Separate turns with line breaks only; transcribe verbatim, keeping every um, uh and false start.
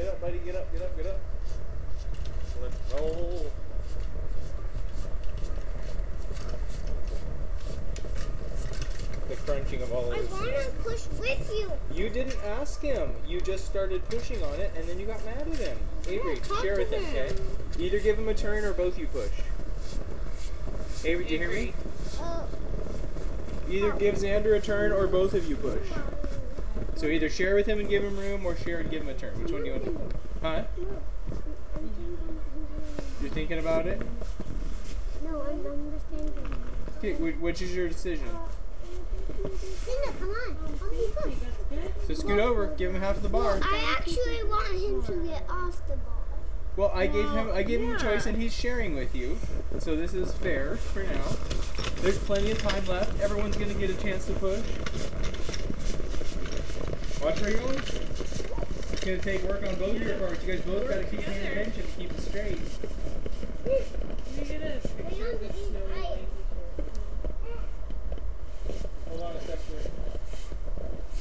Get up, buddy. Get up, get up, get up. Let's roll. The crunching of all of
I
this.
want to push with you.
You didn't ask him. You just started pushing on it, and then you got mad at him. Avery,
Yeah, talk
share
to
with him,
him.
okay? Either give him a turn or both you push. Avery, do you hear me?
Uh,
Either give Xander a turn or both of you push. So either share with him and give him room, or share and give him a turn. Which one do you want to do? Huh? You're thinking about it?
no, I'm understanding.
Okay, wh- which is your decision?
Cinda, come on. Help me push.
So scoot over, give him half of the bar.
I actually want him to get off the ball.
Well, I gave him I gave him a
yeah.
choice, and he's sharing with you. So this is fair for now. There's plenty of time left. Everyone's gonna get a chance to push. Watch where you're going. It's gonna take work on both of your parts. You guys both gotta keep paying attention to keep it straight.
Let me get a picture of this snowy place.